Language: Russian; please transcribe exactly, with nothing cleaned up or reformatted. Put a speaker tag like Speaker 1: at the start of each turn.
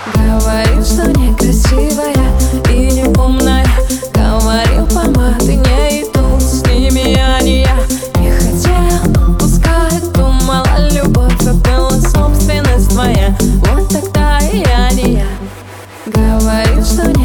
Speaker 1: Говорил, что некрасивая и неумная. Говорил, помады не идут, с ними я не я. Не хотел, пускай думала, любовь, а была собственность твоя. Вот тогда и я не я. Говорил, что не